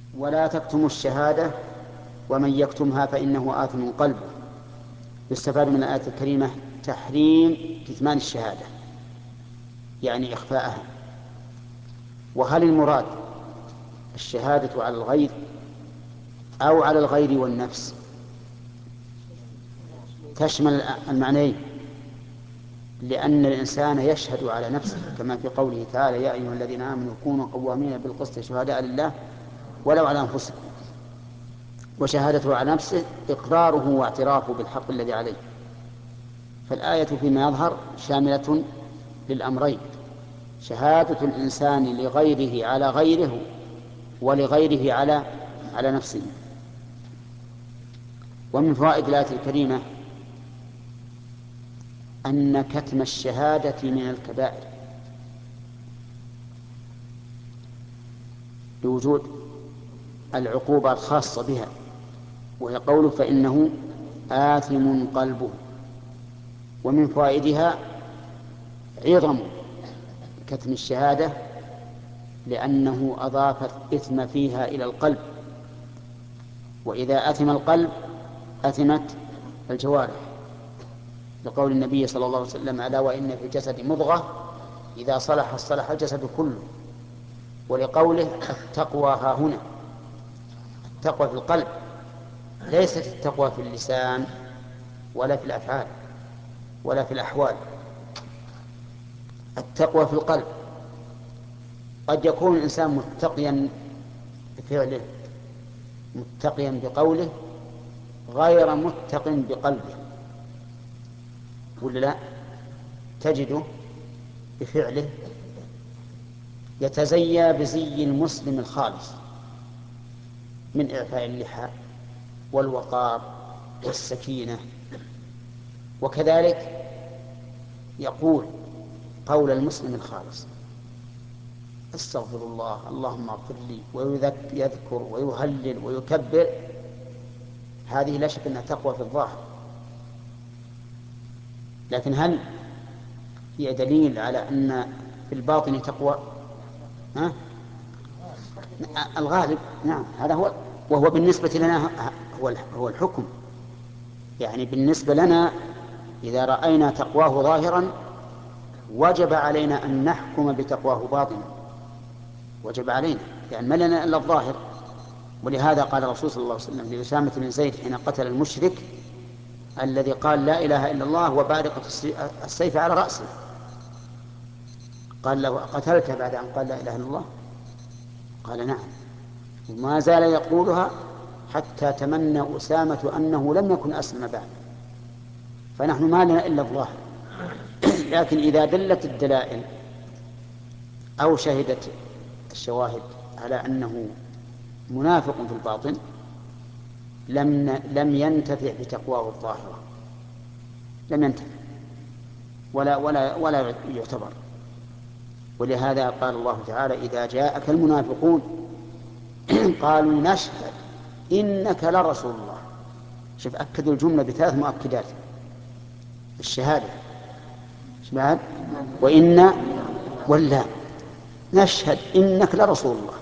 ولا تكتموا الشهادة ومن يكتمها فإنه آثم قلبه. يستفاد من الآية الكريمة تحريم كتمان الشهادة، يعني إخفاءها. وهل المراد الشهادة على الغير أو على الغير والنفس؟ تشمل المعنيين، لأن الإنسان يشهد على نفسه كما في قوله تعالى: يا أيها الذين آمنوا كونوا قوامين بالقسط شهداء لله ولو على أنفسكم. وشهادته على نفسه إقراره واعترافه بالحق الذي عليه. فالآية فيما يظهر شاملة للأمرين: شهادة الإنسان لغيره على غيره، ولغيره على نفسه. ومن فوائد الآية الكريمة أن كتم الشهادة من الكبائر لوجود العقوبة الخاصة بها، وهي قوله: فإنه آثم قلبه. ومن فوائدها عظم كتم الشهادة، لأنه أضاف الإثم فيها إلى القلب، وإذا أثم القلب أثمت الجوارح، لقول النبي صلى الله عليه وسلم: ألا وإن في الجسد مضغة إذا صلح صلح الجسد كله. ولقوله: التقوى ها هنا. التقوى في القلب، ليست التقوى في اللسان ولا في الأفعال ولا في الأحوال. التقوى في القلب. قد يكون الإنسان متقيا بفعله، متقيا بقوله، غير متق بقلبه، ولا لا؟ تجده بفعله يتزيى بزي المسلم الخالص من إعفاء اللحى والوقار والسكينة، وكذلك يقول قول المسلم الخالص: استغفر الله، اللهم اغفر لي، ويذكر ويهلل ويكبر. هذه لا شك أنها تقوى في الظاهر، لكن هل هي دليل على أن في الباطن تقوى؟ الغالب نعم، هذا هو. وهو بالنسبة لنا هو الحكم. يعني بالنسبة لنا إذا رأينا تقواه ظاهرا وجب علينا أن نحكم بتقواه باطنا، وجب علينا، يعني ما لنا إلا الظاهر. ولهذا قال الرسول صلى الله عليه وسلم لأسامة بن زيد حين قتل المشرك الذي قال: لا إله إلا الله وبارقة السيف على رأسه، قال له: قتلت بعد أن قال لا إله إلا الله؟ قال: نعم. وما زال يقولها حتى تمنى أسامة أنه لم يكن أسلم بعد. فنحن ما لنا إلا الظاهر. لكن إذا دلت الدلائل أو شهدت الشواهد على أنه منافق في الباطن لم ينتفع بتقواه الظاهرة، لم ينتفع ولا يعتبر. ولهذا قال الله تعالى: إذا جاءك المنافقون قالوا نشهد إنك لرسول الله. شوف، أكدوا الجملة بثلاث مؤكدات: الشهادة، بعد وإن واللام. نشهد إنك لرسول الله.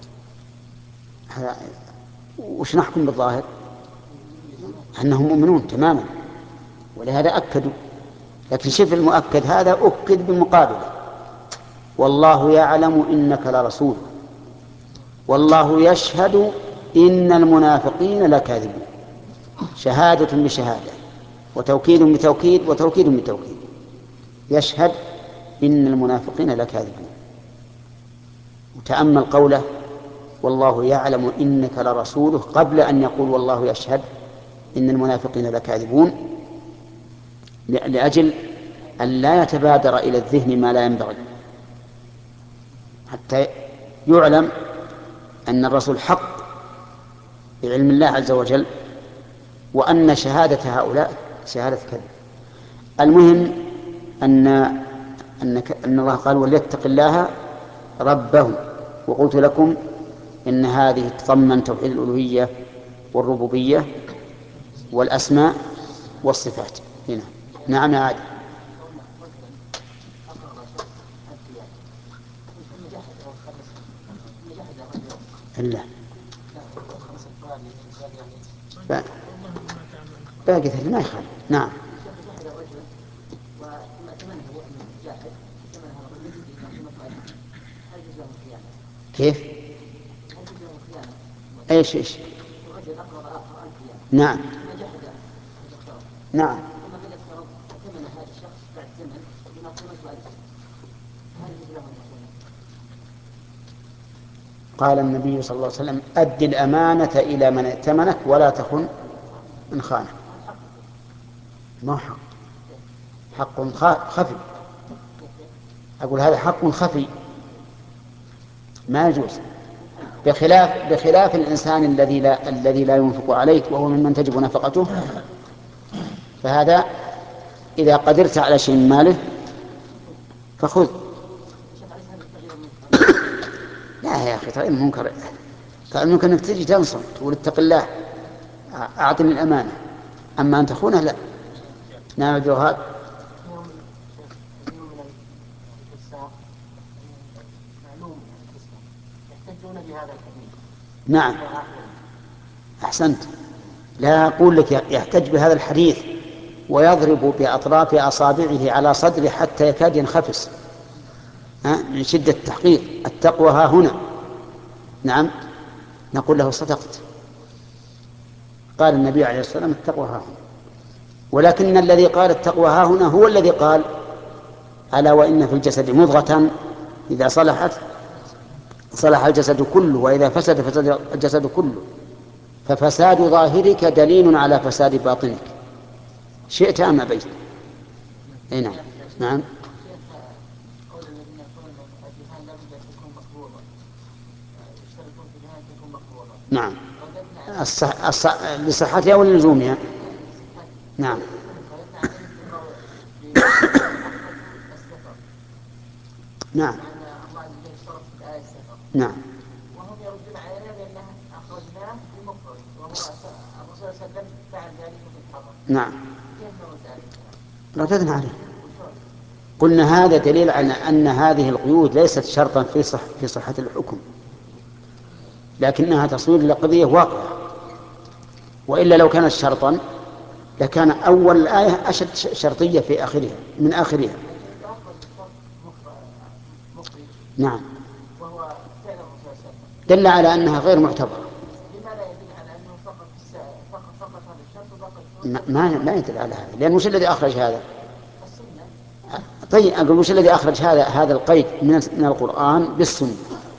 وش نحكم بالظاهر؟ أنهم مؤمنون تماما، ولهذا أكدوا. لكن شوف المؤكد هذا أكد بمقابله: والله يعلم إنك لرسول والله يشهد إن المنافقين لكاذبون. شهادة بشهادة، وتوكيد بتوكيد، وتوكيد بتوكيد. يشهد إن المنافقين لكاذبون. وتأمل قوله: والله يعلم إنك لرسوله، قبل أن يقول والله يشهد إن المنافقين لكاذبون، لأجل أن لا يتبادر إلى الذهن ما لا ينبغي، حتى يعلم أن الرسول حق بعلم الله عز وجل، وأن شهادة هؤلاء شهادة كذب. المهم أن الله قال: وليتق الله ربه. وقلت لكم إن هذه تضمن توحيد الألوهية والربوبية والأسماء والصفات هنا. نعم يا عادل. إلا باقي ما يخالف. نعم. كيف؟ ايش؟ نعم. نعم. قال النبي صلى الله عليه وسلم: أد الأمانة إلى من ائتمنك ولا تخن من خانك. ما حق خفي. أقول هذا حق خفي ما يجوز، بخلاف الإنسان الذي لا ينفق عليك وهو ممن تجب نفقته، فهذا إذا قدرت على شيء من ماله فخذ. لا يا أخي، ترى المنكر ممكن أنك تجي تنصر تقول اتق الله أعطني الأمانة، أما أن تخونه لا. نعم الجوهر. نعم أحسنت. لا أقول لك يحتج بهذا الحديث ويضرب بأطراف أصابعه على صدره حتى يكاد ينخفس من شدة التحقيق. التقوى ها هنا. نعم نقول له صدقت، قال النبي عليه الصلاة والسلام التقوى ها هنا، ولكن الذي قال التقوى ها هنا هو الذي قال: ألا وإن في الجسد مضغة إذا صلحت صلح الجسد كله وإذا فسد الجسد كله. ففساد ظاهرك دليل على فساد باطنك شئت أم أبيت. نعم. نعم. نعم لصحتها ولزومها. نعم. نعم. نعم. وهم يردون علينا بأنه أخرجناه بمفرد وهو الرسول صلى الله عليه وسلم فعل ذلك في الحرم. نعم. كيف نرد عليه؟ رددنا عليه، قلنا هذا دليل على أن هذه القيود ليست شرطا في صحة الحكم، لكنها تصوير لقضية واقعة، وإلا لو كانت شرطا لكان أول الآية أشد شرطية في آخرها من آخرها. نعم. وهو فعل الرسول صلى الله عليه وسلم دل على أنها غير معتبرة. لماذا يدل على أنه فقط هذا الشرط ما يدل على هذا، لأن وش الذي أخرج هذا؟ السنة. طيب أقول وش الذي أخرج هذا القيد من القرآن بالسنة؟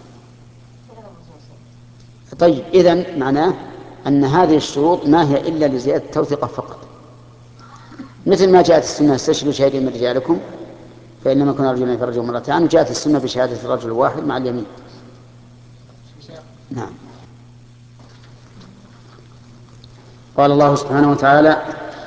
طيب إذن معناه أن هذه الشروط ما هي إلا لزيادة التوثيق فقط، مثل ما جاءت السنة: استشهدوا شهيدين من رجالكم فإن لم يكن رجلا فرجل مرتان، وجاءت السنة بشهادة الرجل الواحد مع اليمين. نعم. قال الله سبحانه وتعالى: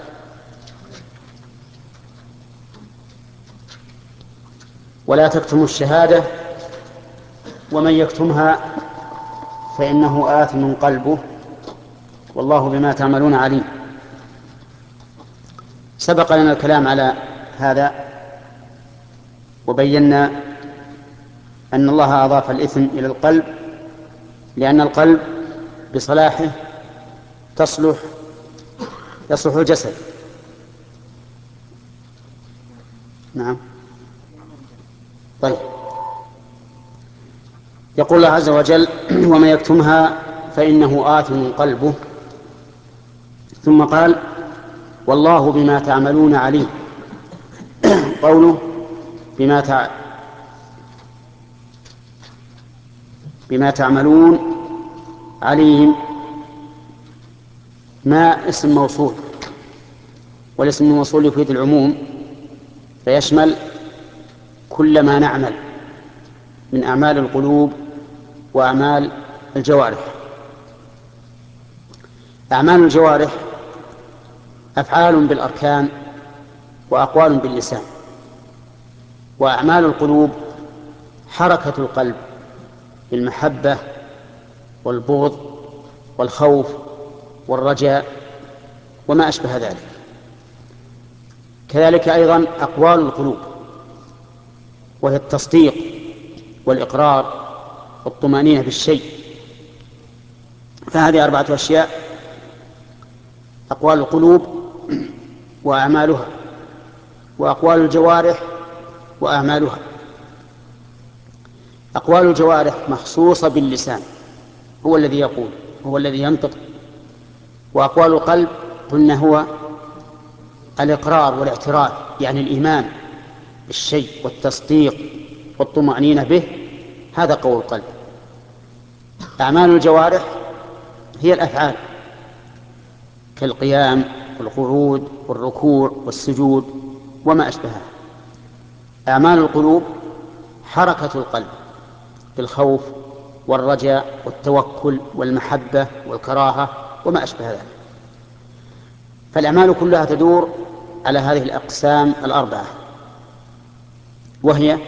ولا تكتموا الشهادة ومن يكتمها فإنه آثم قلبه والله بما تعملون عليم. سبق لنا الكلام على هذا وبينا أن الله أضاف الإثم إلى القلب لأن القلب بصلاحه يصلح الجسد. نعم. طيب يقول الله عز وجل: ومن يكتمها فإنه آثم قلبه، ثم قال: والله بما تعملون عليم. قوله بما تعملون عليم ما اسم موصول، والاسم الموصول يفيد العموم فيشمل كل ما نعمل من أعمال القلوب وأعمال الجوارح. أعمال الجوارح أفعال بالأركان وأقوال باللسان، وأعمال القلوب حركة القلب بالمحبة والبغض والخوف والرجاء وما أشبه ذلك. كذلك أيضا أقوال القلوب وهي التصديق والإقرار والطمأنينة بالشيء، فهذه 4 أشياء: أقوال القلوب وأعمالها، وأقوال الجوارح وأعمالها. أقوال الجوارح مخصوصة باللسان، هو الذي يقول، هو الذي ينطق. وأقوال القلب قلنا هو الإقرار والاعتراف، يعني الإيمان بالشيء والتصديق والطمأنينة به، هذا قول القلب. أعمال الجوارح هي الأفعال كالقيام والقعود والركوع والسجود وما أشبهها. أعمال القلوب حركة القلب بالخوف والرجاء والتوكل والمحبة والكراهة وما أشبه ذلك. فالأعمال كلها تدور على هذه الأقسام 4، وهي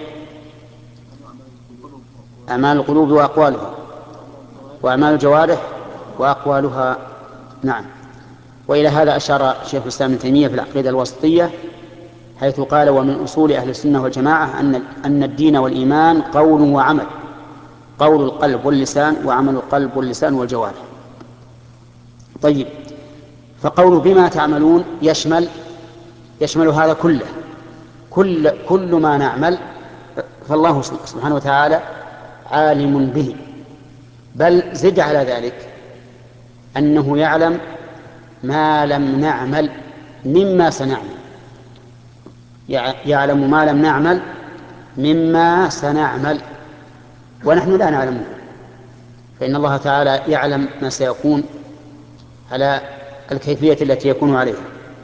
أعمال القلوب وأقوالها، وأعمال الجوارح وأقوالها. نعم. وإلى هذا أشار شيخ الإسلام ابن تيمية في العقيدة الوسطية، حيث قال: ومن أصول أهل السنة والجماعة أن الدين والإيمان قول وعمل، قول القلب واللسان، وعمل القلب واللسان والجوارح. طيب، فقول بما تعملون يشمل هذا كله، كل ما نعمل فالله سبحانه وتعالى عالم به. بل زد على ذلك أنه يعلم ما لم نعمل مما سنعمل، يعلم ما لم نعمل مما سنعمل ونحن لا نعلمه، فإن الله تعالى يعلم ما سيكون على الكيفية التي يكون عليها.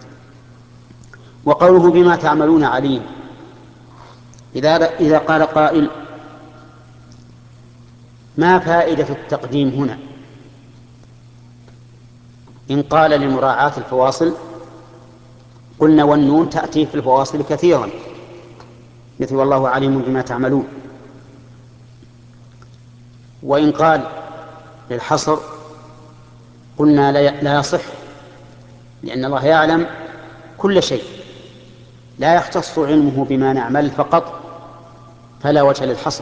وقوله بما تعملون عليم، إذا قال قائل: ما فائدة التقديم هنا؟ إن قال لمراعاة الفواصل قلنا: والنون تأتي في الفواصل كثيرا، مثل والله عليم بما تعملون. وإن قال للحصر قلنا: لا يصح، لأن الله يعلم كل شيء، لا يختص علمه بما نعمل فقط، فلا وجه للحصر.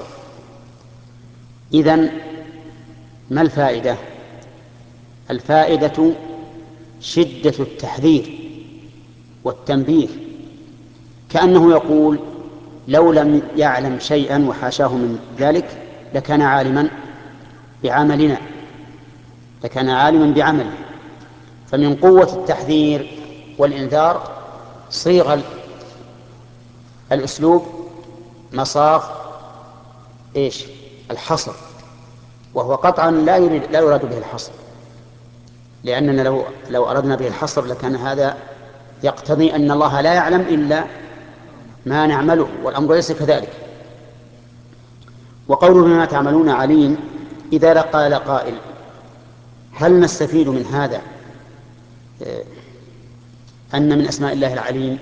إذن ما الفائدة؟ الفائدة شدة التحذير والتنبيه، كأنه يقول: لو لم يعلم شيئا وحاشاه من ذلك لكان عالما بعملنا، لكان عالما بعمله. فمن قوة التحذير والإنذار صيغ الأسلوب مصاغ الحصر، وهو قطعا لا يراد به الحصر، لأننا لو أردنا به الحصر لكان هذا يقتضي أن الله لا يعلم إلا ما نعمله، والأمر ليس كذلك. وقوله بما تعملون عليم، إذا قال قائل: هل نستفيد من هذا أن من أسماء الله العليم؟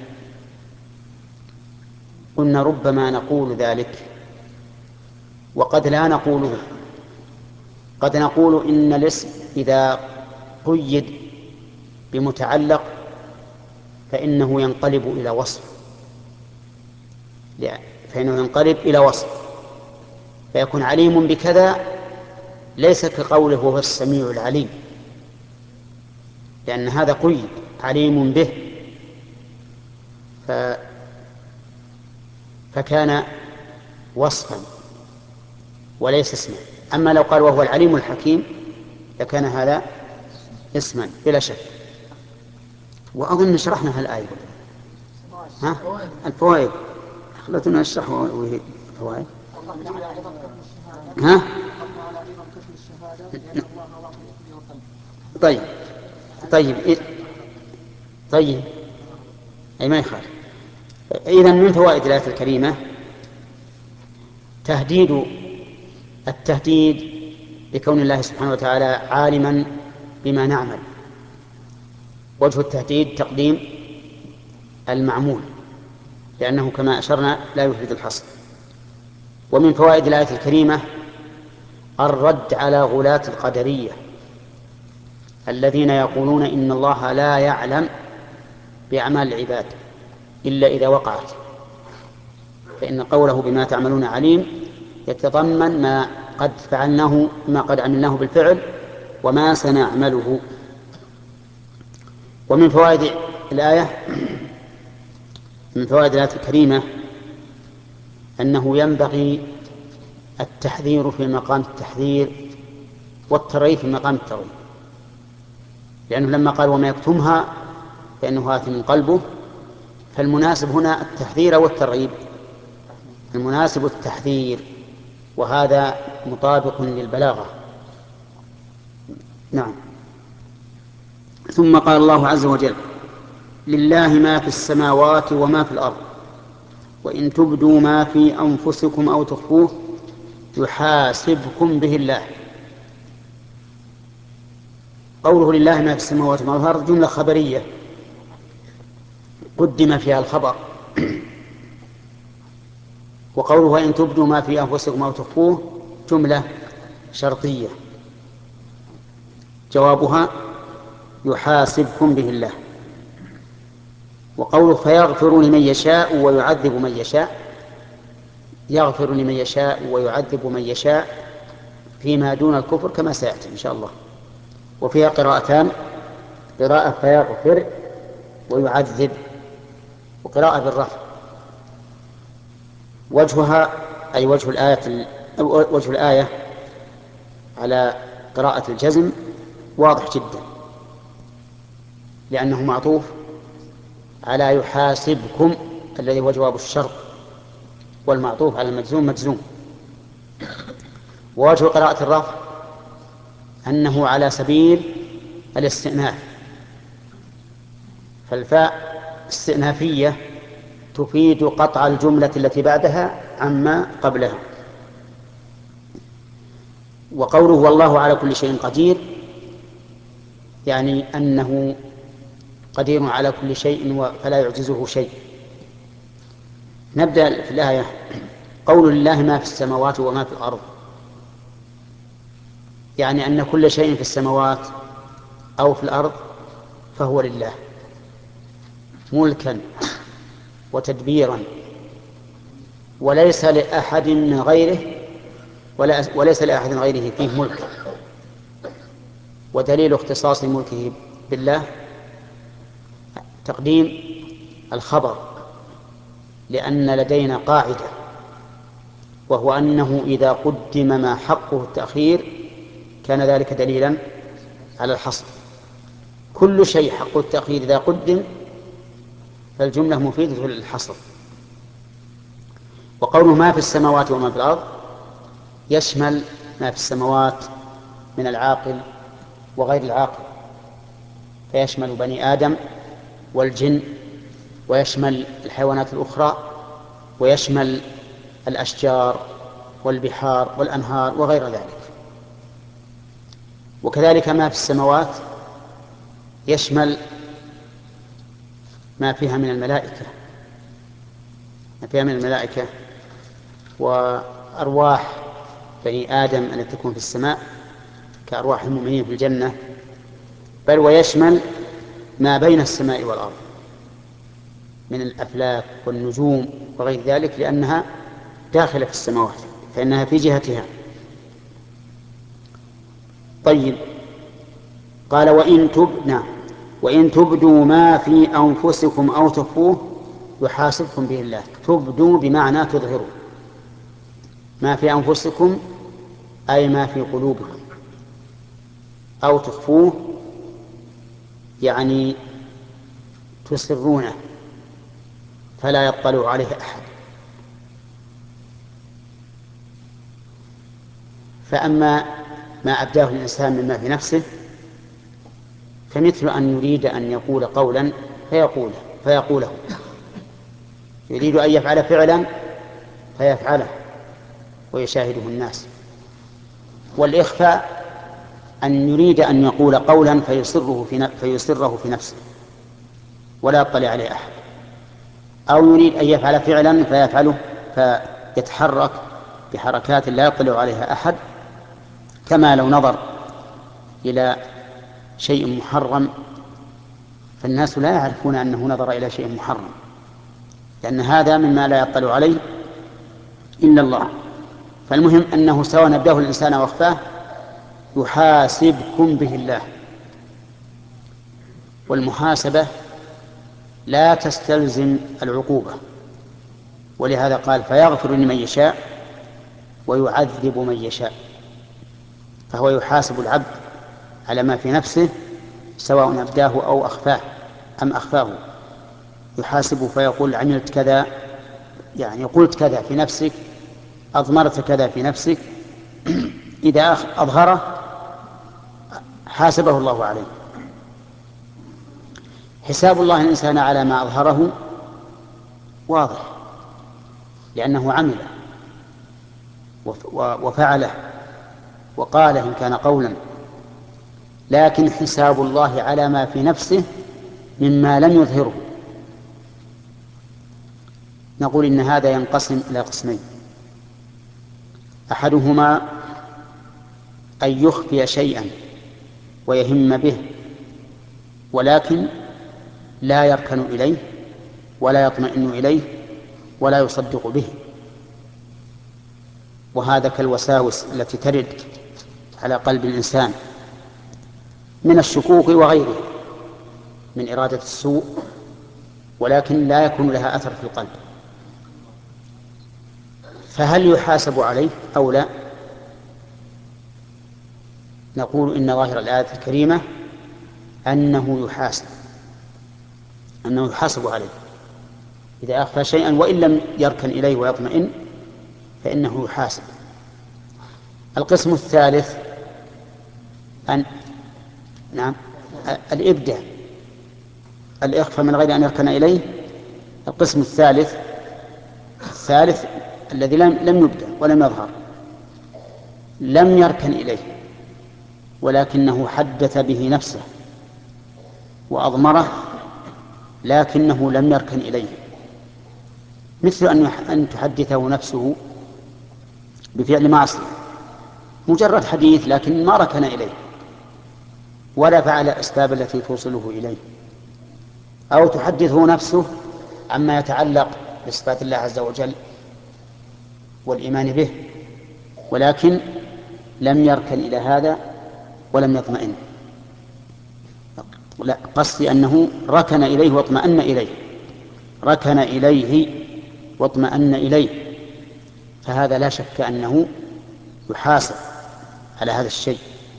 قلنا: ربما نقول ذلك وقد لا نقوله. قد نقول إن الاسم إذا قيد بمتعلق فإنه ينقلب إلى وصف، فيكون عليم بكذا ليس كقوله هو السميع العليم، لأن هذا قيد عليم به، فكان وصفا وليس اسما. أما لو قال وهو العليم الحكيم لكان هذا اسما بلا شك. وأظن شرحنا هالآية. الفوائد خلتنا نشرح وهي الفوائد. طيب أي ما يخالف. إذن من فوائد الآية الكريمة التهديد بكون الله سبحانه وتعالى عالما بما نعمل. وجه التهديد تقديم المعمول، لأنه كما أشرنا لا يفيد الحصر. ومن فوائد الآية الكريمة الرد على غلاة القدرية الذين يقولون إن الله لا يعلم بأعمال العباد إلا إذا وقعت، فإن قوله بما تعملون عليم يتضمن ما قد فعلناه، ما قد عملناه بالفعل وما سنعمله. ومن فوائد الآية من فوائد الآية الكريمة أنه ينبغي التحذير في مقام التحذير والترغيب في مقام الترغيب، لأنه لما قال وما يكتمها فإنه آثم قلبه، فالمناسب هنا التحذير والترغيب، المناسب التحذير، وهذا مطابق للبلاغة. نعم. ثم قال الله عز وجل لله ما في السماوات وما في الأرض وإن تبدوا ما في أنفسكم أو تخفوه يحاسبكم به الله. قوله لله ما في السماوات وما في الأرض جملة خبرية قدم فيها الخبر، وقوله وإن تبدوا ما في أنفسكم أو تخفوه جملة شرطية جوابها يحاسبكم به الله. وقوله فيغفر لمن يشاء ويعذب من يشاء، يغفر لمن يشاء ويعذب من يشاء فيما دون الكفر كما سيأتي إن شاء الله. وفيها قراءتان، قراءة فيغفر ويعذب، وقراءة بالرفع. وجهها أي وجه الآية على قراءة الجزم واضح جدا، لأنه معطوف على يحاسبكم الذي هو جواب الشرط، والمعطوف على المجزوم مجزوم. ووجه قراءة الرفع أنه على سبيل الاستئناف، فالفاء استئنافية تفيد قطع الجملة التي بعدها عما قبلها. وقوله والله على كل شيء قدير يعني أنه قدير على كل شيء فلا يعجزه شيء. نبدأ في الآية. قول لله ما في السماوات وما في الأرض يعني أن كل شيء في السماوات أو في الأرض فهو لله ملكا وتدبيرا، وليس لأحد من غيره وليس لأحد غيره فيه ملك. ودليل اختصاص ملكه بالله تقديم الخبر، لأن لدينا قاعدة، وهو أنه إذا قدم ما حقه التأخير كان ذلك دليلا على الحصر. كل شيء حقه التأخير إذا قدم فالجملة مفيدة للحصر. وقوله ما في السماوات وما في الأرض يشمل ما في السماوات من العاقل وغير العاقل، فيشمل بني آدم والجن، ويشمل الحيوانات الأخرى، ويشمل الأشجار والبحار والأنهار وغير ذلك. وكذلك ما في السماوات يشمل ما فيها من الملائكة، وأرواح بني آدم التي تكون في السماء كأرواح المؤمنين في الجنة، بل ويشمل ما بين السماء والأرض من الأفلاك والنجوم وغير ذلك، لأنها داخلة في السماوات فإنها في جهتها. طيب، قال وإن تبدوا ما في أنفسكم أو تخفوه يحاسبكم به الله. تبدوا بمعنى تظهروا، ما في أنفسكم أي ما في قلوبكم، أو تخفوه يعني تسرونه فلا يطلع عليه أحد. فأما ما أبداه الإنسان مما في نفسه فمثل أن يريد أن يقول قولا فيقوله، يريد أن يفعل فعلا فيفعله ويشاهده الناس. والإخفاء أن يريد أن يقول قولا فيسره في نفسه ولا يطلع عليه أحد، أو يريد أن يفعل فعلا فيفعله فيتحرك بحركات لا يطلع عليها أحد، كما لو نظر إلى شيء محرم فالناس لا يعرفون أنه نظر إلى شيء محرم، لأن هذا مما لا يطلع عليه إلا الله. فالمهم أنه سواء نبداه الإنسان أو أخفاه يحاسبكم به الله. والمحاسبة لا تستلزم العقوبة، ولهذا قال فيغفر لمن يشاء ويعذب من يشاء. فهو يحاسب العبد على ما في نفسه سواء أبداه أو أخفاه أم أخفاه. يحاسب فيقول عملت كذا، يعني قلت كذا في نفسك، أضمرت كذا في نفسك. إذا أظهره حاسبه الله عليه. حساب الله الإنسان على ما أظهره واضح، لأنه عمله وفعله وقال إن كان قولا. لكن حساب الله على ما في نفسه مما لم يظهره، نقول إن هذا ينقسم إلى قسمين: أحدهما أن يخفي شيئا ويهم به ولكن لا يركن إليه ولا يطمئن إليه ولا يصدق به، وهذا كالوساوس التي ترد على قلب الإنسان من الشكوك وغيره من إرادة السوء، ولكن لا يكون لها أثر في القلب. فهل يحاسب عليه أو لا؟ نقول إن ظاهر الآية الكريمة أنه يحاسب عليه إذا أخفى شيئا وإن لم يركن إليه ويطمئن فإنه يحاسب. القسم الثالث الإبداء، الإخفاء من غير أن يركن إليه. القسم الثالث الذي لم يبدأ ولم يظهر، لم يركن إليه ولكنه حدث به نفسه وأضمره لكنه لم يركن إليه، مثل أن تحدثه نفسه بفعل معصية، مجرد حديث لكن ما ركن إليه ولا فعل الأسباب التي توصله إليه. أو تحدثه نفسه عما يتعلق بصفات الله عز وجل والإيمان به ولكن لم يركن إلى هذا ولم يطمئن. لا، قصدي أنه ركن إليه واطمأن إليه، ركن إليه واطمأن إليه، فهذا لا شك أنه يحاسب على هذا الشيء.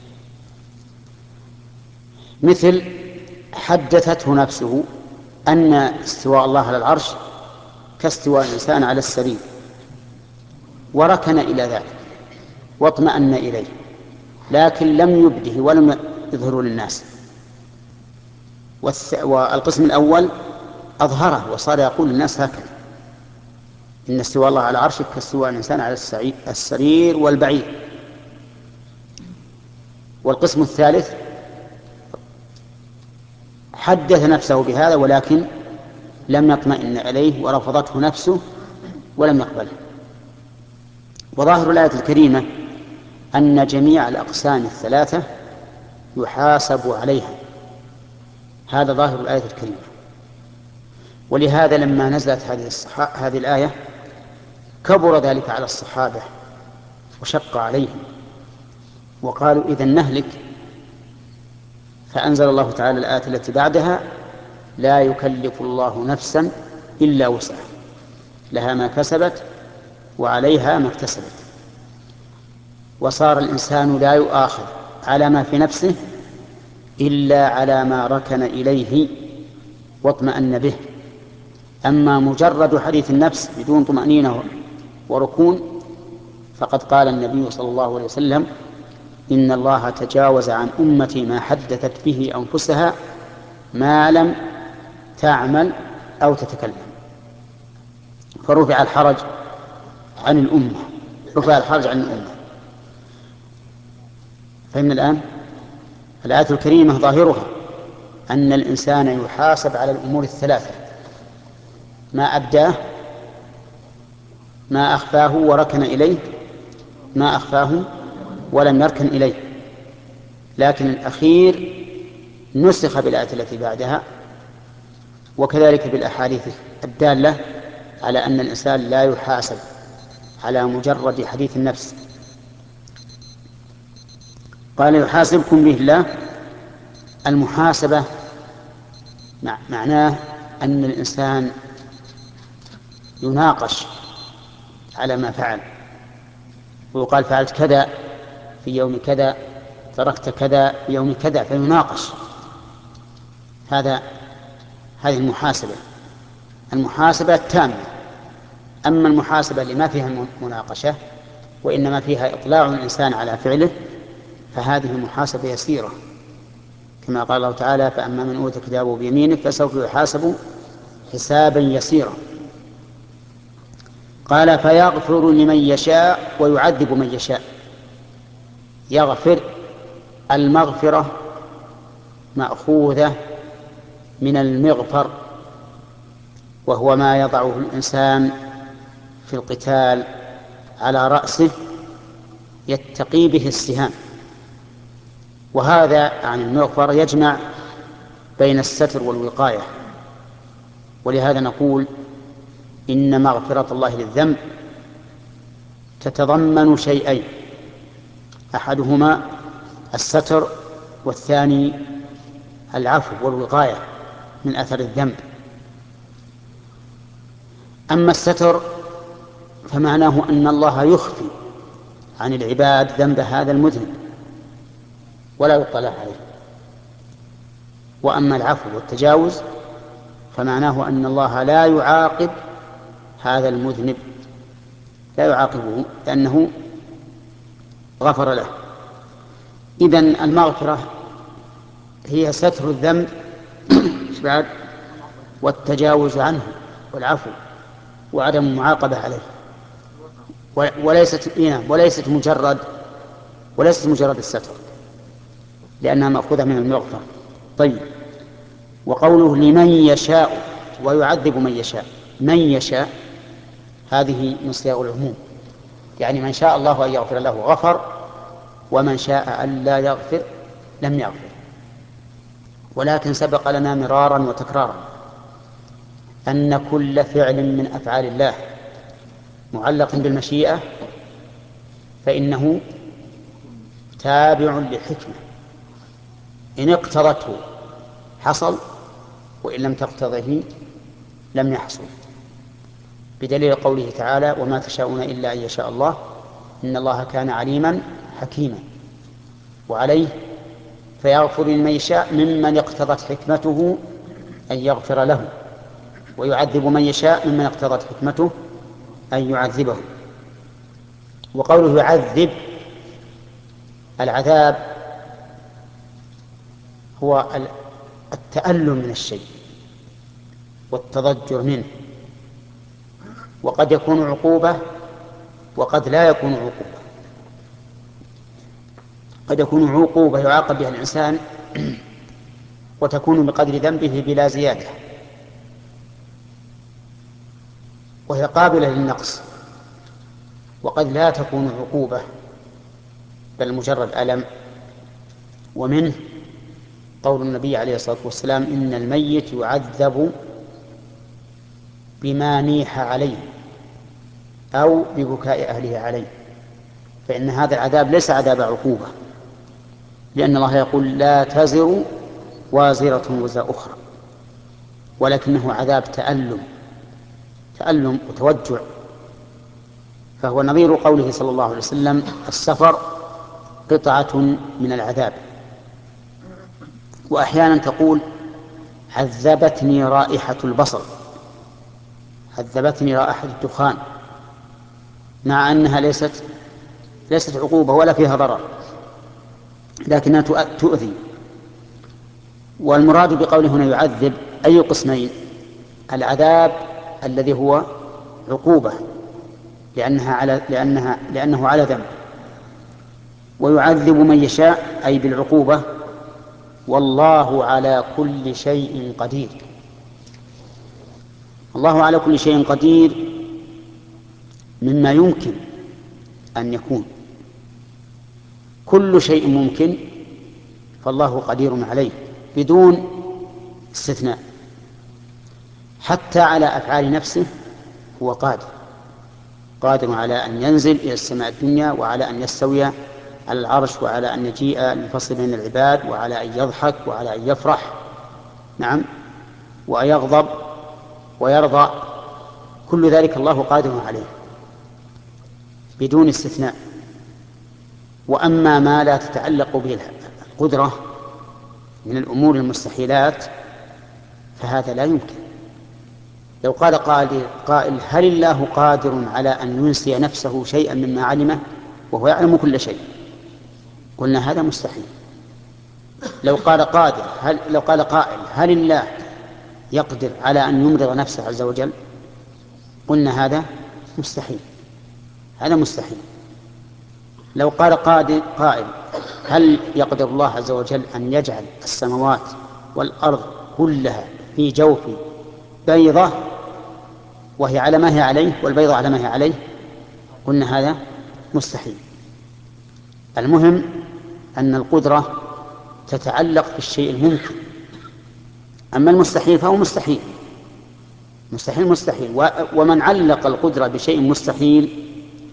مثل حدثته نفسه أن استواء الله على العرش كاستواء الإنسان على السرير، وركن إلى ذلك واطمأن إليه لكن لم يبده ولم يظهره للناس. والقسم الأول أظهره وصار يقول للناس هكذا إن استواء الله على عرشه كاستواء الإنسان على السرير والبعير. والقسم الثالث حدث نفسه بهذا ولكن لم يطمئن إليه ورفضته نفسه ولم يقبله. وظاهر الآية الكريمة أن جميع الأقسام الثلاثة يحاسب عليها، هذا ظاهر الآية الكريمة. ولهذا لما نزلت هذه الآية كبر ذلك على الصحابة وشق عليهم وقالوا إذن نهلك، فأنزل الله تعالى الآية التي بعدها لا يكلف الله نفسا إلا وسعها لها ما كسبت وعليها ما اكتسبت. وصار الإنسان لا يؤاخذ على ما في نفسه إلا على ما ركن إليه واطمأن به. أما مجرد حديث النفس بدون طمأنينة وركون فقد قال النبي صلى الله عليه وسلم إن الله تجاوز عن أمتي ما حدثت به أنفسها ما لم تعمل أو تتكلم. فرفع الحرج عن الأمة، رفع الحرج عن الأمة. فهمنا الآن؟ الآية الكريمة ظاهرها أن الإنسان يحاسب على الأمور الثلاثة: ما أبداه، ما أخفاه وركن إليه، ما أخفاه ولم يركن إليه. لكن الأخير نسخ بالآية التي بعدها، وكذلك بالأحاديث الدالة على أن الإنسان لا يحاسب على مجرد حديث النفس. قال يحاسبكم به الله. المحاسبة معناه أن الإنسان يناقش على ما فعل، ويقال فعلت كذا في يوم كذا، تركت كذا في يوم كذا، فيناقش. هذه المحاسبة التامة. أما المحاسبة اللي ما فيها مناقشة وإنما فيها إطلاع الإنسان على فعله، فهذه محاسبة يسيرة، كما قال الله تعالى: فأما من أوتي كتابه بيمينه فسوف يحاسب حسابا يسيرا. قال: فيغفر لمن يشاء ويعذب من يشاء. يغفر، المغفرة مأخوذة من المغفر، وهو ما يضعه الإنسان في القتال على رأسه يتقي به السهام، وهذا عن المغفر يجمع بين الستر والوقاية. ولهذا نقول إن مغفرة الله للذنب تتضمن شيئين: أحدهما الستر، والثاني العفو والوقاية من أثر الذنب. أما الستر فمعناه أن الله يخفي عن العباد ذنب هذا المذنب ولا يطلع عليه. وأما العفو والتجاوز فمعناه أن الله لا يعاقب هذا المذنب، لا يعاقبه لأنه غفر له. إذن المغفرة هي ستر الذنب والتجاوز عنه والعفو وعدم المعاقبة عليه، وليست مجرد الستر، لأنها مأخوذة من المغفرة. طيب، وقوله لمن يشاء ويعذب من يشاء. من يشاء هذه من صيغ العموم، يعني من شاء الله أن يغفر له غفر، ومن شاء أن لا يغفر لم يغفر. ولكن سبق لنا مرارا وتكرارا أن كل فعل من أفعال الله معلق بالمشيئة فإنه تابع لحكمة، إن اقتضته حصل، وإن لم تقتضه لم يحصل، بدليل قوله تعالى: وما تشاءون إلا أن يشاء الله إن الله كان عليما حكيما. وعليه فيغفر لمن يشاء ممن اقتضت حكمته أن يغفر له، ويعذب من يشاء ممن اقتضت حكمته أن يعذبه. وقوله يعذب، العذاب هو التألم من الشيء والتضجر منه، وقد يكون عقوبة وقد لا يكون عقوبة. قد يكون عقوبة يعاقب بها الإنسان وتكون بقدر ذنبه بلا زيادة، وهي قابلة للنقص. وقد لا تكون عقوبة بل مجرد ألم. ومنه قول النبي عليه الصلاة والسلام: إن الميت يعذب بما نيح عليه أو ببكاء أهله عليه. فإن هذا العذاب ليس عذاب عقوبة، لأن الله يقول: لا تزر وازرة وزر أخرى، ولكنه عذاب تألم وتوجع. فهو نظير قوله صلى الله عليه وسلم: السفر قطعة من العذاب. وأحيانا تقول: عذبتني رائحة البصل، عذبتني رائحة الدخان، مع أنها ليست عقوبة ولا فيها ضرر، لكنها تؤذي. والمراد بقوله هنا يعذب أي قسمين: العذاب الذي هو عقوبة لأنه على ذنب، ويعذب من يشاء أي بالعقوبة. والله على كل شيء قدير. الله على كل شيء قدير مما يمكن أن يكون. كل شيء ممكن فالله قدير عليه بدون استثناء. حتى على أفعال نفسه هو قادر على أن ينزل إلى السماء الدنيا، وعلى أن يستوي على العرش، وعلى أن يجيء للفصل بين العباد، وعلى أن يضحك، وعلى أن يفرح، نعم، وأن يغضب ويرضى، كل ذلك الله قادر عليه بدون استثناء. وأما ما لا تتعلق به القدرة من الأمور المستحيلات فهذا لا يمكن. لو قال قائل هل الله قادر على أن ينسي نفسه شيئا مما علمه وهو يعلم كل شيء؟ قلنا هذا مستحيل. لو قال قائل هل الله يقدر على أن يمرض نفسه عز وجل؟ قلنا هذا مستحيل، هذا مستحيل. لو قال قائل هل يقدر الله عز وجل أن يجعل السماوات والأرض كلها في جوف بيضة وهي على ما هي عليه والبيضة على ما هي عليه؟ قلنا هذا مستحيل. المهم أن القدرة تتعلق بالشيء الممكن، أما المستحيل فهو مستحيل، مستحيل مستحيل. ومن علق القدرة بشيء مستحيل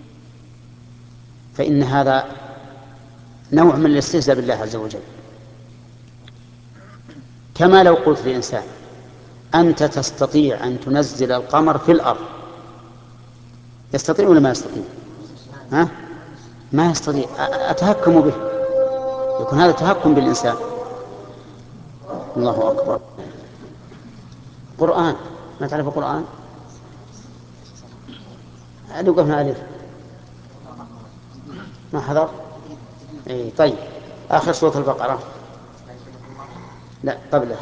فإن هذا نوع من الاستهزاء بالله عز وجل. كما لو قلت لإنسان أنت تستطيع أن تنزل القمر في الأرض، يستطيع ولا ما يستطيع؟ ما يستطيع. أتهكم به، يكون هذا تهكم بالإنسان. الله أكبر. قرآن، ما تعرف القرآن؟ هذا وقفنا عليه، ما حضر؟ إيه طيب، آخر سورة البقرة، لا قبله.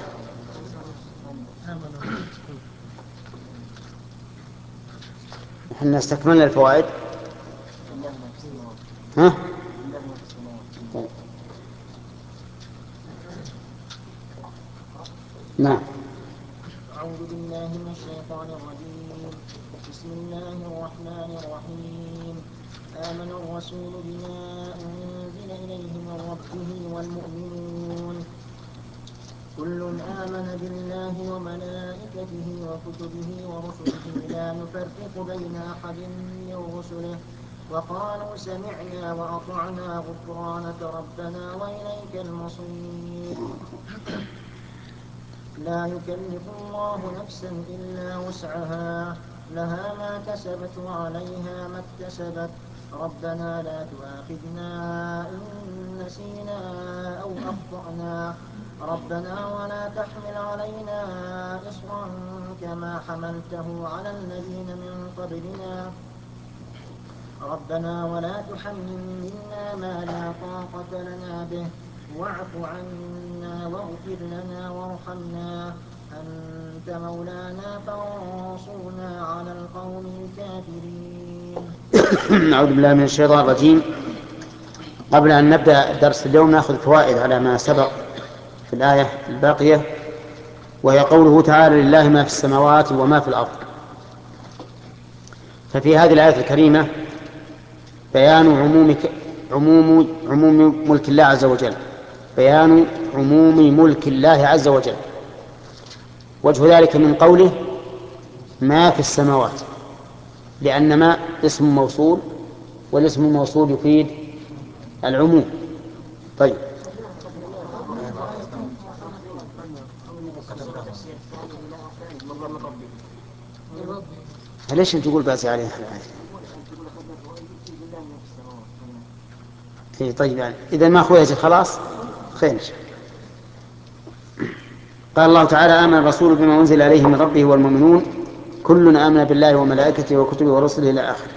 احنا استكملنا الفوائد. ها؟ طيب. نعم. أعوذ بالله من الشيطان الرجيم. بسم الله الرحمن الرحيم. آمن الرسول بما أنزل إليه من ربه والمؤمنون كل آمن بالله وملائكته وكتبه ورسله لا نفرق بين أحد من رسله وقالوا سمعنا وأطعنا غفرانك ربنا وإليك المصير. لا يكلف الله نفسا إلا وسعها لها ما كسبت وعليها ما اكتسبت ربنا لا تؤاخذنا إن نسينا أو أخطأنا ربنا ولا تحمل علينا إصرا كما حملته على الذين من قبلنا ربنا ولا تحملنا ما لا طاقة لنا به واعف عنا واغفر لنا وارحمنا أنت مولانا فانصرنا على القوم الكافرين. أعوذ بالله من الشيطان الرجيم. قبل أن نبدأ الدرس اليوم نأخذ فوائد على ما سبق في الآية الباقية، وهي قوله تعالى لله ما في السماوات وما في الأرض. ففي هذه الآية الكريمة بيان عموم ملك الله عز وجل، بيان عموم ملك الله عز وجل. وجه ذلك من قوله ما في السماوات، لأن ما اسم موصول، والاسم الموصول يفيد العموم. طيب، ليش تقول باسي عليه الآية؟ طيب، يعني إذا ما أخويا خلاص خير. قال الله تعالى آمن الرسول بما أنزل عليه من ربه والمؤمنون كل آمن بالله وملائكته وكتبه ورسله إلى آخره.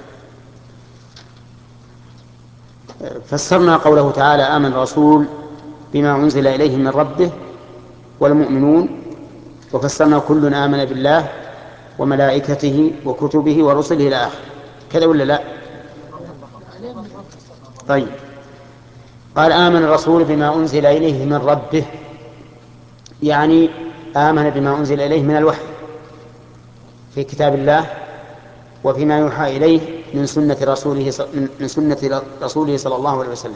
فسرنا قوله تعالى آمن الرسول بما أنزل إليه من ربه والمؤمنون، وفسرنا كل آمن بالله وملائكته وكتبه ورسله إلى آخره. كذا ولا لا؟ طيب، قال آمن الرسول بما أنزل إليه من ربه، يعني آمن بما أنزل إليه من الوحي في كتاب الله وفيما يوحى إليه من سنة رسوله صلى الله عليه وسلم.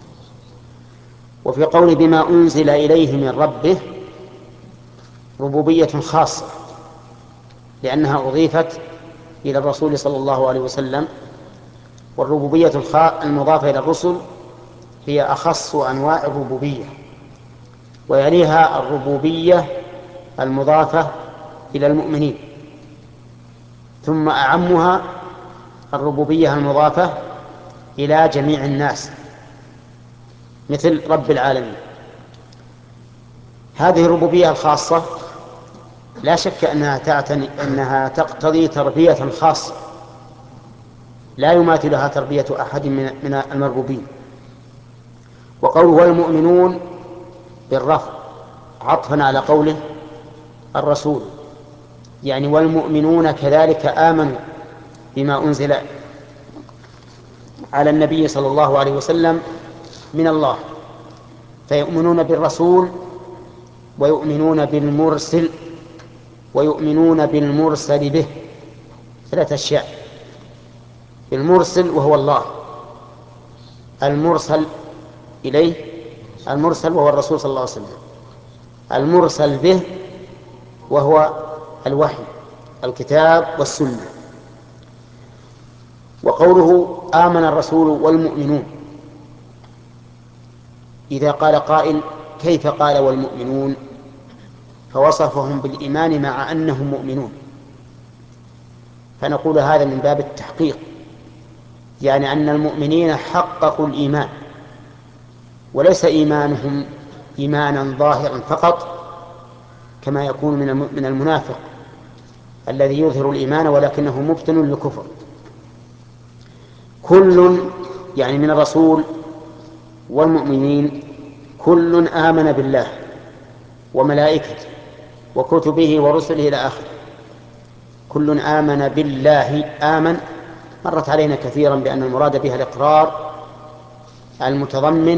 وفي قول بما أنزل إليه من ربه ربوبية خاصة، لأنها أضيفت إلى الرسول صلى الله عليه وسلم، والربوبية المضافة إلى الرسل هي أخص أنواع الربوبية، ويليها الربوبية المضافة إلى المؤمنين، ثم أعمها الربوبية المضافة إلى جميع الناس مثل رب العالمين. هذه الربوبية الخاصة لا شك أنها تقتضي تربية خاصة لا يماثلها تربية أحد من المربوبين. وقوله والمؤمنون بالرفع عطفا على قوله الرسول، يعني والمؤمنون كذلك آمنوا بما أنزل على النبي صلى الله عليه وسلم من الله، فيؤمنون بالرسول ويؤمنون بالمرسل ويؤمنون بالمرسل به، ثلاثة أشياء: بالمرسل وهو الله، المرسل إليه المرسل وهو الرسول صلى الله عليه وسلم، المرسل به وهو الوحي الكتاب والسنة. وقوله آمن الرسول والمؤمنون، إذا قال قائل كيف قال والمؤمنون فوصفهم بالإيمان مع أنهم مؤمنون، فنقول هذا من باب التحقيق، يعني أن المؤمنين حققوا الإيمان، وليس إيمانهم إيمانا ظاهرا فقط كما يكون من المنافق الذي يظهر الإيمان ولكنه مبطن للكفر. كل يعني من الرسول والمؤمنين كل آمن بالله وملائكته وكتبه ورسله إلى آخره. كل آمن بالله، آمن مرت علينا كثيرا بأن المراد بها الإقرار المتضمن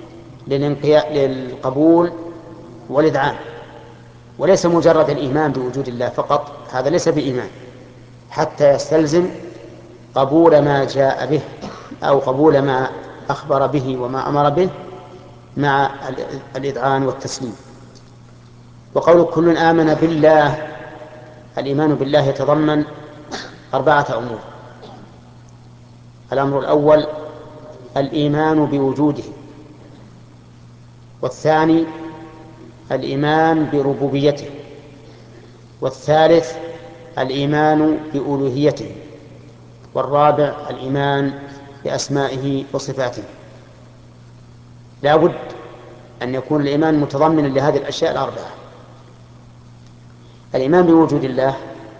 للقبول والإذعان، وليس مجرد الإيمان بوجود الله فقط، هذا ليس بإيمان حتى يستلزم قبول ما جاء به أو قبول ما أخبر به وما أمر به مع الإذعان والتسليم. وقول كل آمن بالله، الإيمان بالله يتضمن 4 أمور: الأمر الأول الإيمان بوجوده، والثاني الإيمان بربوبيته، والثالث الإيمان بألوهيته، والرابع الإيمان بأسمائه وصفاته. لا بد أن يكون الإيمان متضمنا لهذه الأشياء 4. الإيمان بوجود الله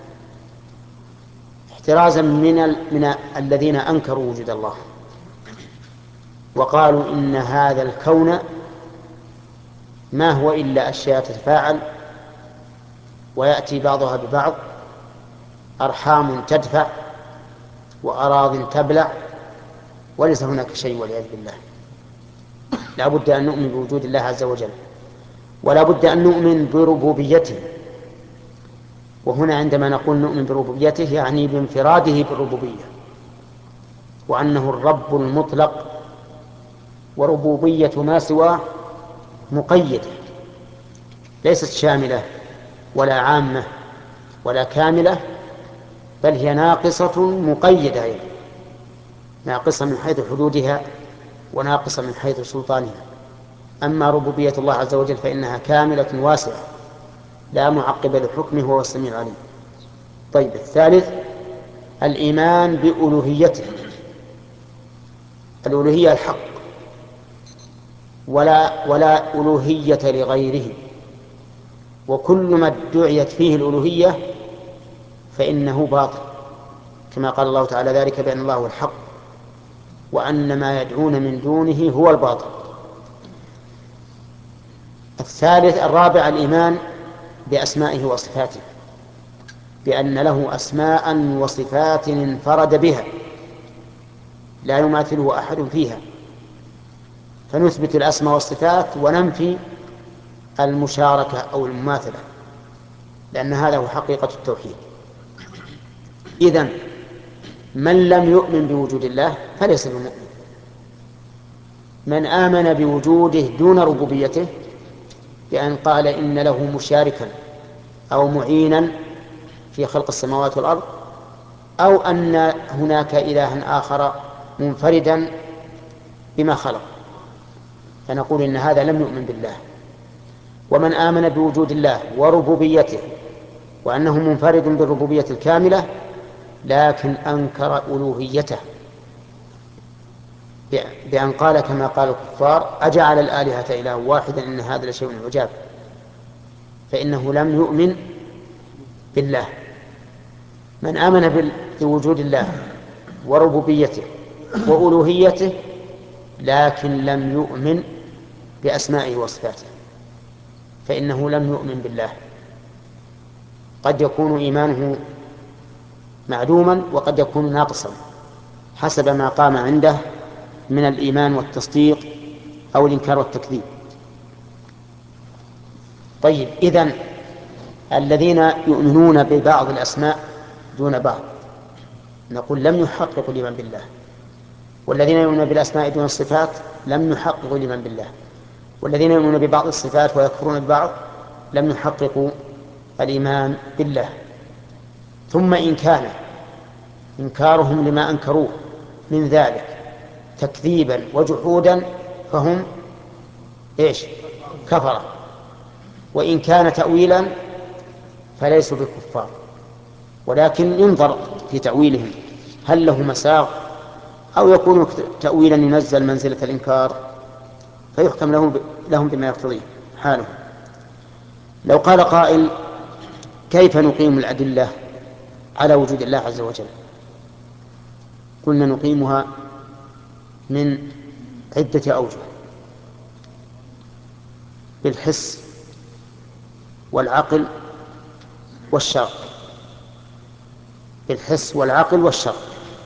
احترازا من الذين أنكروا وجود الله وقالوا إن هذا الكون ما هو إلا أشياء تتفاعل ويأتي بعضها ببعض، أرحام تدفع وأراض تبلع، وليس هناك شيء والعياذ بالله. لا بد أن نؤمن بوجود الله عز وجل، ولا بد أن نؤمن بربوبيته. وهنا عندما نقول نؤمن بربوبيته يعني بانفراده بالربوبية، وأنه الرب المطلق، وربوبية ما سواه مقيدة ليست شاملة ولا عامة ولا كاملة، بل هي ناقصة مقيدة أيضا، ناقصة من حيث حدودها وناقصة من حيث سلطانها. أما ربوبية الله عز وجل فإنها كاملة واسعة لا معقب لحكمه وهو السميع العليم. طيب، الثالث الإيمان بألوهيته، الألوهية الحق، ولا ألوهية لغيره، وكل ما ادعيت فيه الألوهية فإنه باطل، كما قال الله تعالى ذلك بأن الله هو الحق وأن ما يدعون من دونه هو الباطل. الرابع الإيمان بأسمائه وصفاته، بأن له أسماء وصفات انفرد بها لا يماثله أحد فيها، فنثبت الأسماء والصفات وننفي المشاركة أو المماثلة، لأن هذا هو حقيقة التوحيد. إذن من لم يؤمن بوجود الله فليس بمؤمن. من آمن بوجوده دون ربوبيته بأن قال إن له مشاركا أو معينا في خلق السماوات والأرض، أو أن هناك إلها آخر منفردا بما خلق، فنقول إن هذا لم يؤمن بالله. ومن آمن بوجود الله وربوبيته وأنه منفرد بالربوبية الكاملة لكن أنكر ألوهيته بأن قال كما قال الكفار أجعل الآلهة إله واحدا إن هذا لشيء عجاب، فإنه لم يؤمن بالله. من آمن بوجود الله وربوبيته وألوهيته لكن لم يؤمن بأسمائه وصفاته فإنه لم يؤمن بالله. قد يكون إيمانه معلوما وقد يكون ناقصا حسب ما قام عنده من الإيمان والتصديق أو الإنكار والتكذيب. طيب، إذن الذين يؤمنون ببعض الأسماء دون بعض نقول لم يحققوا الإيمان بالله، والذين يؤمنون بالأسماء دون الصفات لم يحققوا الإيمان بالله، والذين يؤمنون ببعض الصفات ويكفرون ببعض لم يحققوا الإيمان بالله. ثم إن كان إنكارهم لما أنكروه من ذلك تكذيبا وجحودا فهم كفرة، وإن كان تأويلا فليسوا بكفار، ولكن ينظر في تأويلهم هل له مساغ أو يكون تأويلا ينزل منزلة الإنكار فيحكم لهم بما يقتضيه حالهم. لو قال قائل كيف نقيم الأدلة على وجود الله عز وجل؟ قلنا نقيمها من عدة أوجه: بالحس والعقل والشرع. بالحس والعقل والشرع،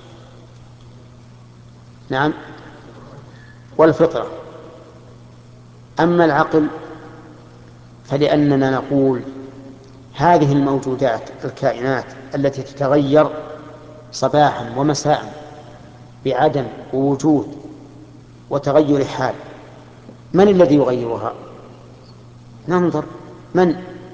نعم، والفطرة. أما العقل فلأننا نقول هذه الموجودات الكائنات التي تتغير صباحا ومساء بعدم ووجود وتغير حال، من الذي يغيرها؟ ننظر من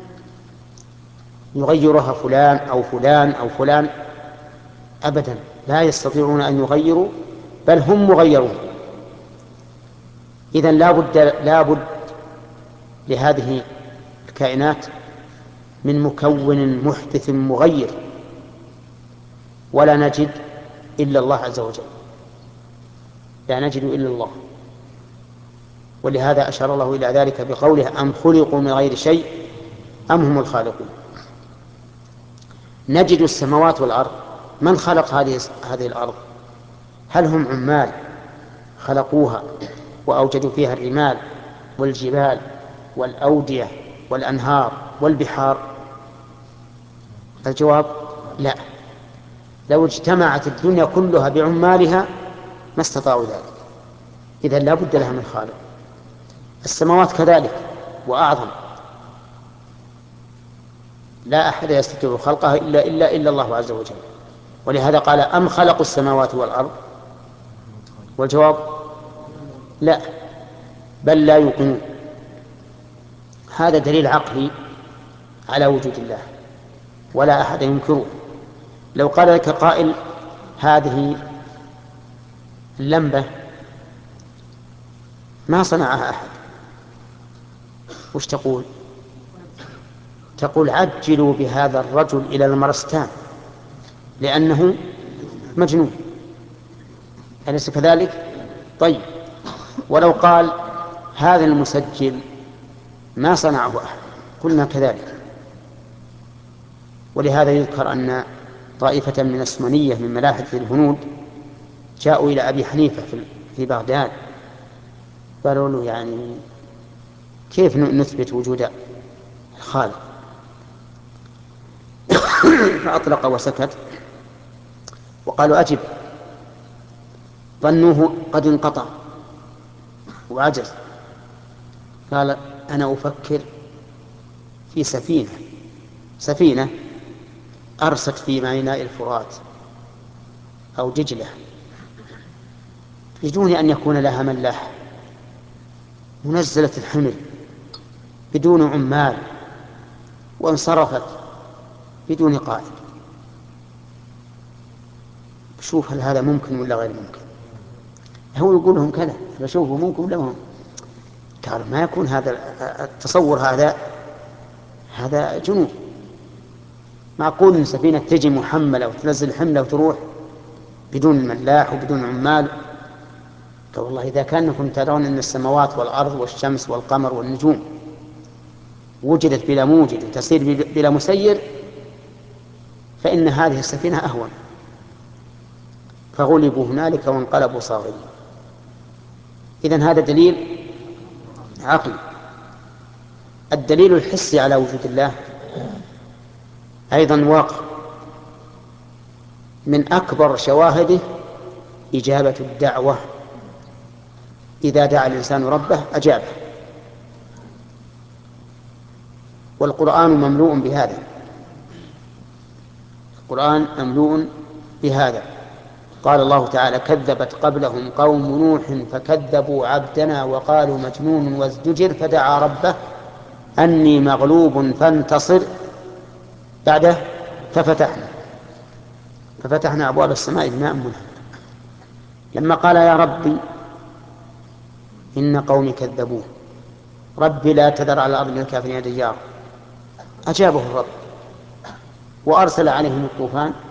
يغيرها، فلان أو فلان أو فلان؟ أبدا، لا يستطيعون أن يغيروا، بل هم مغيرون. إذن لا بد لهذه الكائنات من مكون محدث مغير، ولا نجد إلا الله عز وجل، لا نجد إلا الله. ولهذا أشار الله إلى ذلك بقوله أم خلقوا من غير شيء أم هم الخالقون. نجد السماوات والأرض، من خلق هذه الأرض؟ هل هم عمال خلقوها وأوجدوا فيها الرمال والجبال والأودية والأنهار والبحار؟ الجواب لا. لو اجتمعت الدنيا كلها بعمالها ما استطاعوا ذلك، إذن لا بد لها من خالق. السماوات كذلك وأعظم، لا أحد يستطيع خلقها إلا الله عز وجل. ولهذا قال أم خلقوا السماوات والأرض؟ والجواب لا، بل لا يوقنون. هذا دليل عقلي على وجود الله ولا أحد ينكره. لو قال لك قائل هذه اللمبة ما صنعها أحد، وش تقول؟ تقول عجلوا بهذا الرجل إلى المرستان لأنه مجنون، أليس كذلك؟ طيب، ولو قال هذا المسجل ما صنعه أحد قلنا كذلك. ولهذا يذكر أن طائفة من السمنية من ملاحدة الهنود جاءوا إلى أبي حنيفة في بغداد، قالوا له يعني كيف نثبت وجود الخالق؟ فأطلق وسكت، وقالوا أجب. ظنوه قد انقطع وعجز. قال أنا أفكر في سفينة أرست في ميناء الفرات أو دجلة بدون أن يكون لها ملاح، منزلة الحمل بدون عمال، وانصرفت بدون قائد. شوف هل هذا ممكن ولا غير ممكن؟ هو يقول لهم كذا، فشوفوا ممكن ولا ممكن. قال ما يكون هذا التصور، هذا جنون. معقول ان سفينه تجي محمله وتنزل حمله وتروح بدون ملاح وبدون عمال؟ قال والله اذا كانكم ترون ان السماوات والارض والشمس والقمر والنجوم وجدت بلا موجد وتسير بلا مسير فان هذه السفينه اهون. فغلبوا هنالك وانقلبوا صاغرين. اذن هذا دليل عقلي. الدليل الحسي على وجود الله أيضا واقع. من أكبر شواهده إجابة الدعوة، إذا دعا الإنسان ربه أجابه، والقرآن مملوء بهذا. القرآن مملوء بهذا. قال الله تعالى: كذبت قبلهم قوم نوح فكذبوا عبدنا وقالوا مجنون وازدجر فدعا ربه أني مغلوب فانتصر. بعده ففتحنا أبواب السماء بماء منهمر. لما قال: يا ربي إن قومي كذبوه، ربي لا تذر على الأرض من الكافرين ديار، أجابه الرب وأرسل عليهم الطوفان